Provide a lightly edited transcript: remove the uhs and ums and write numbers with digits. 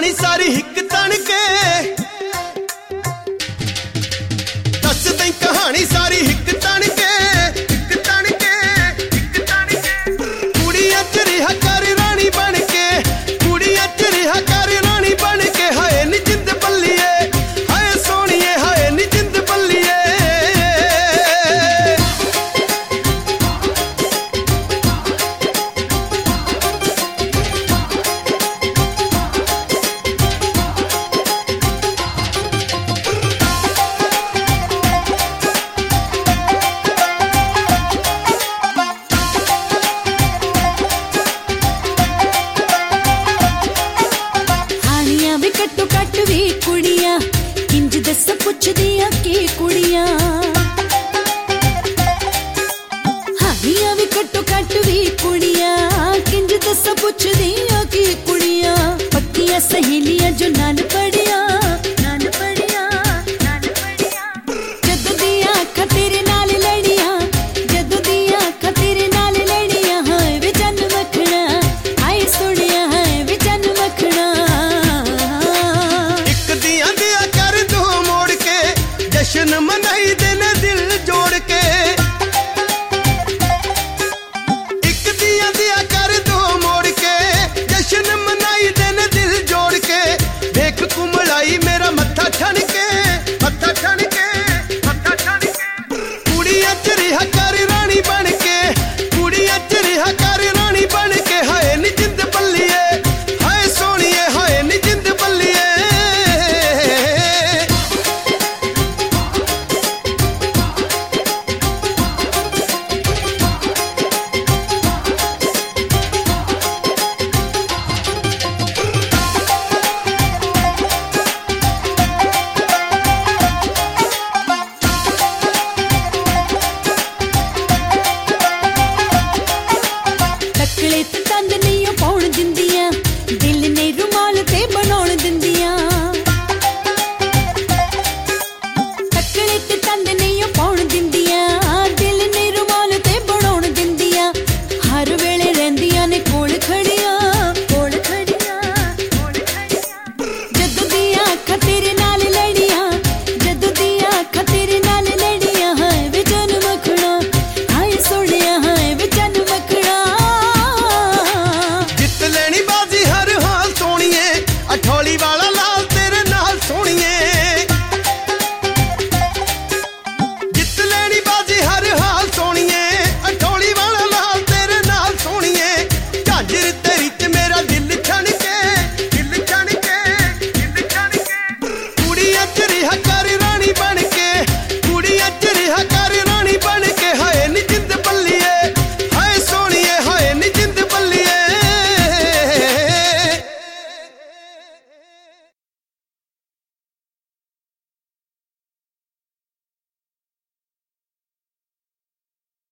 कहानी सारी हिक तन के दस दी कहानी सारी हिक तन के कुड़ियां च रिहा कर रानी बन के कुड़ियां च रिहा कर रानी बन के हाय नी जिंद बल्लिए हाय सोनिए हाय नी जिंद बल्लिए कट्टो कट वी कुड़ियां किंज दस पुछदियां की कुड़ियां हानियां भी कट्टो कट वी कुड़ियां किंज दस पुछदियां की कुड़ियां पक्कियां सहेलियां जो नाल पड़ियां